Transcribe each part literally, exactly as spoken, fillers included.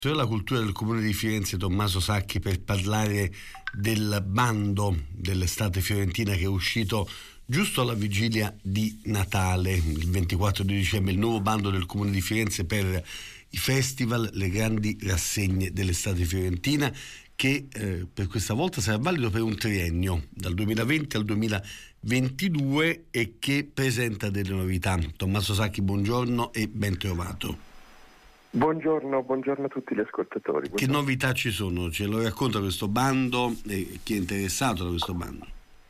La cultura del Comune di Firenze, Tommaso Sacchi, per parlare del bando dell'estate fiorentina che è uscito giusto alla vigilia di Natale, il ventiquattro di dicembre, il nuovo bando del Comune di Firenze per i festival, le grandi rassegne dell'estate fiorentina, che eh, per questa volta sarà valido per un triennio, dal duemilaventi al duemilaventidue, e che presenta delle novità. Tommaso Sacchi, buongiorno e ben trovato. Buongiorno, buongiorno a tutti gli ascoltatori. Buongiorno. Che novità ci sono? Ce lo racconta questo bando e chi è interessato da questo bando?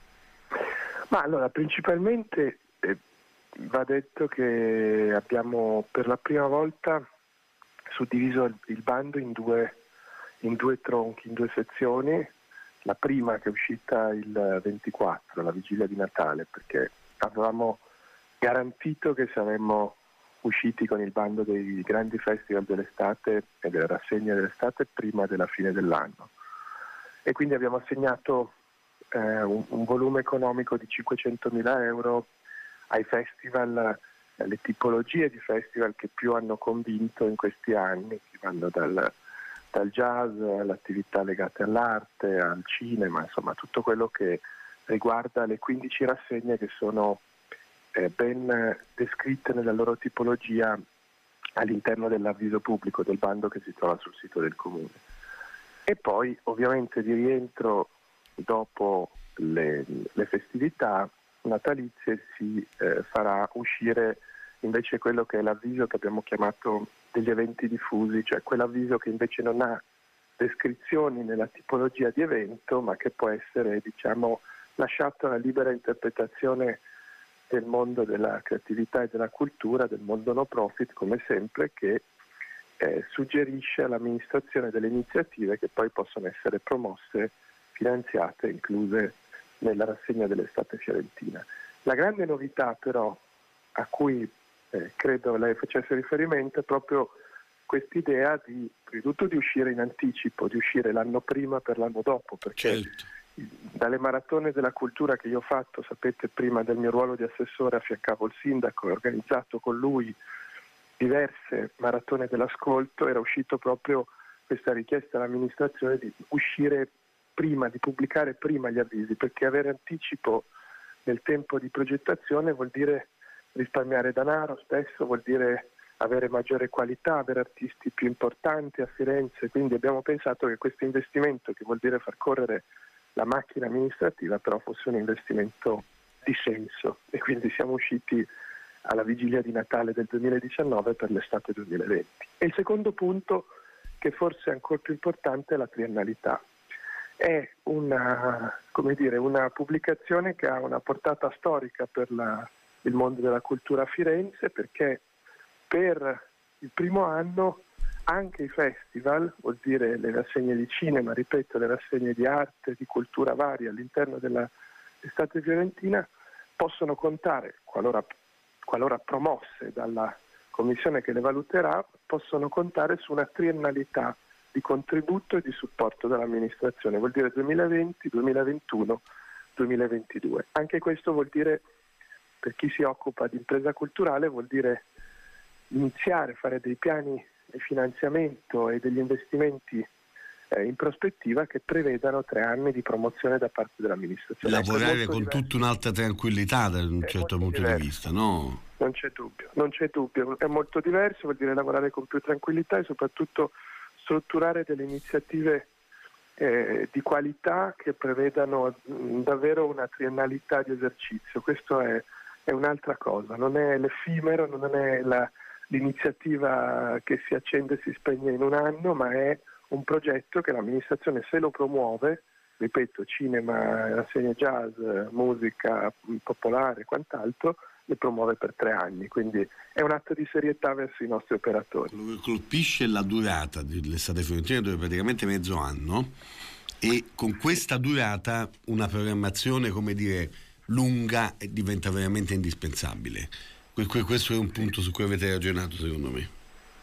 Ma allora, principalmente eh, va detto che abbiamo per la prima volta suddiviso il, il bando in due, in due tronchi, in due sezioni. La prima che è uscita il ventiquattro, la vigilia di Natale, perché avevamo garantito che saremmo usciti con il bando dei grandi festival dell'estate e delle rassegne dell'estate prima della fine dell'anno, e quindi abbiamo assegnato eh, un, un volume economico di cinquecentomila euro ai festival, alle tipologie di festival che più hanno convinto in questi anni, che vanno dal, dal jazz all'attività legate all'arte, al cinema, insomma tutto quello che riguarda le quindici rassegne che sono Eh, ben descritte nella loro tipologia all'interno dell'avviso pubblico del bando che si trova sul sito del Comune. E poi ovviamente di rientro dopo le, le festività natalizie si eh, farà uscire invece quello che è l'avviso che abbiamo chiamato degli eventi diffusi, cioè quell'avviso che invece non ha descrizioni nella tipologia di evento, ma che può essere, diciamo, lasciato alla libera interpretazione del mondo della creatività e della cultura, del mondo no profit, come sempre, che eh, suggerisce all'amministrazione delle iniziative che poi possono essere promosse, finanziate, incluse nella rassegna dell'estate fiorentina. La grande novità però a cui eh, credo lei facesse riferimento è proprio quest'idea di, prima di tutto, di uscire in anticipo, di uscire l'anno prima per l'anno dopo, perché certo. Dalle maratone della cultura che io ho fatto, sapete, prima del mio ruolo di assessore affiancavo il sindaco e ho organizzato con lui diverse maratone dell'ascolto, era uscito proprio questa richiesta all'amministrazione di uscire prima, di pubblicare prima gli avvisi, perché avere anticipo nel tempo di progettazione vuol dire risparmiare denaro, spesso vuol dire avere maggiore qualità, avere artisti più importanti a Firenze, quindi abbiamo pensato che questo investimento, che vuol dire far correre la macchina amministrativa, però fosse un investimento di senso, e quindi siamo usciti alla vigilia di Natale del duemiladiciannove per l'estate duemilaventi. E il secondo punto, che forse è ancora più importante, è la triennalità. È una, come dire, una pubblicazione che ha una portata storica per la, il mondo della cultura a Firenze, perché per il primo anno anche i festival, vuol dire le rassegne di cinema, ripeto, le rassegne di arte, di cultura varia all'interno dell'estate fiorentina, possono contare, qualora, qualora promosse dalla commissione che le valuterà, possono contare su una triennalità di contributo e di supporto dell'amministrazione, vuol dire duemilaventi, duemilaventuno, duemilaventidue. Anche questo vuol dire, per chi si occupa di impresa culturale, vuol dire iniziare a fare dei piani di finanziamento e degli investimenti eh, in prospettiva che prevedano tre anni di promozione da parte dell'amministrazione. Lavorare con diverso. tutta un'altra tranquillità da un È certo punto diverso. di vista, no? Non c'è dubbio, non c'è dubbio, è molto diverso, vuol dire lavorare con più tranquillità e soprattutto strutturare delle iniziative eh, di qualità che prevedano mh, davvero una triennalità di esercizio. Questo è, è un'altra cosa, non è l'effimero, non è la l'iniziativa che si accende e si spegne in un anno, ma è un progetto che l'amministrazione, se lo promuove, ripeto, cinema, rassegne jazz, musica popolare e quant'altro, le promuove per tre anni, quindi è un atto di serietà verso i nostri operatori. Quello che colpisce la durata dell'estate fiorentina, dove praticamente mezzo anno, e con questa durata una programmazione, come dire, lunga diventa veramente indispensabile. Questo è un punto su cui avete ragionato, secondo me.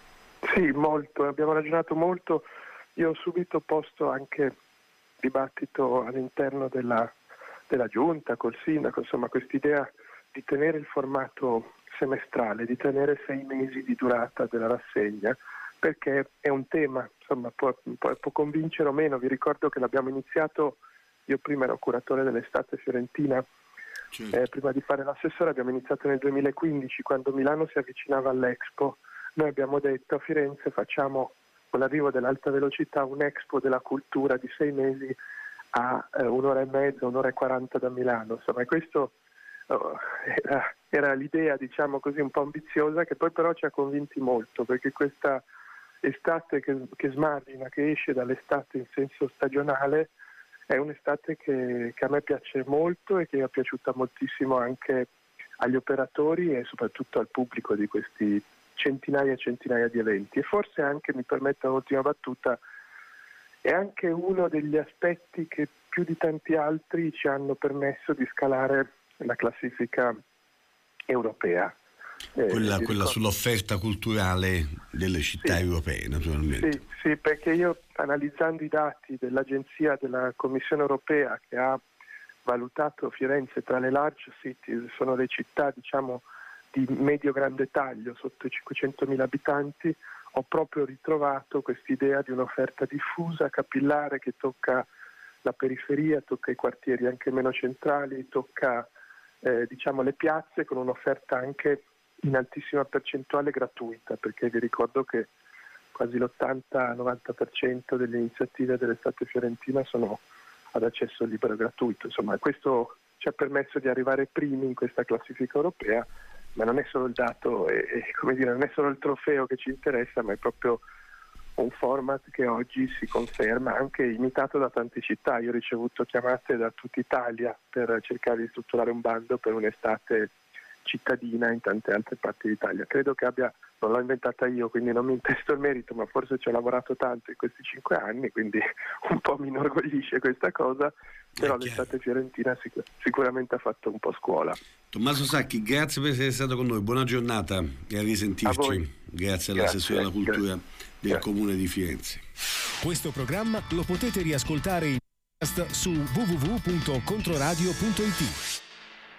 Sì, molto, abbiamo ragionato molto. Io ho subito posto anche dibattito all'interno della, della giunta, col sindaco, insomma quest'idea di tenere il formato semestrale, di tenere sei mesi di durata della rassegna, perché è un tema insomma può, può, può convincere o meno. Vi ricordo che l'abbiamo iniziato, io prima ero curatore dell'estate fiorentina, certo. eh, prima di fare l'assessore abbiamo iniziato nel duemilaquindici, quando Milano si avvicinava all'Expo. Noi abbiamo detto a Firenze facciamo con l'arrivo dell'alta velocità un Expo della cultura di sei mesi a eh, un'ora e mezza, un'ora e quaranta da Milano, insomma, e questo oh, era, era l'idea, diciamo così, un po' ambiziosa, che poi però ci ha convinti molto, perché questa estate che, che smarrina, che esce dall'estate in senso stagionale, è un'estate che, che a me piace molto e che è piaciuta moltissimo anche agli operatori e soprattutto al pubblico di questi centinaia e centinaia di eventi. E forse anche, mi permetta un'ultima battuta, è anche uno degli aspetti che più di tanti altri ci hanno permesso di scalare la classifica europea. Eh, quella, quella ricordo... sull'offerta culturale delle città sì, europee, naturalmente. Sì, sì, perché io, analizzando i dati dell'agenzia della Commissione europea che ha valutato Firenze tra le large cities, sono le città, diciamo, di medio-grande taglio, sotto i cinquecentomila abitanti, ho proprio ritrovato quest'idea di un'offerta diffusa, capillare, che tocca la periferia, tocca i quartieri anche meno centrali, tocca eh, diciamo le piazze, con un'offerta anche in altissima percentuale gratuita, perché vi ricordo che quasi l'ottanta novanta per cento delle iniziative dell'estate fiorentina sono ad accesso libero e gratuito. Insomma, questo ci ha permesso di arrivare primi in questa classifica europea, ma non è solo il dato, è, è, come dire, non è solo il trofeo che ci interessa, ma è proprio un format che oggi si conferma, anche imitato da tante città. Io ho ricevuto chiamate da tutta Italia per cercare di strutturare un bando per un'estate cittadina in tante altre parti d'Italia. Credo che abbia, non l'ho inventata io, quindi non mi intesto il merito, ma forse ci ho lavorato tanto in questi cinque anni, quindi un po' mi inorgoglisce questa cosa, però l'estate fiorentina sic- sicuramente ha fatto un po' scuola. Tommaso Sacchi, grazie per essere stato con noi, buona giornata e a risentirci. A grazie all'assessore alla cultura grazie. del grazie. Comune di Firenze. Questo programma lo potete riascoltare in podcast su w w w punto controradio punto i t.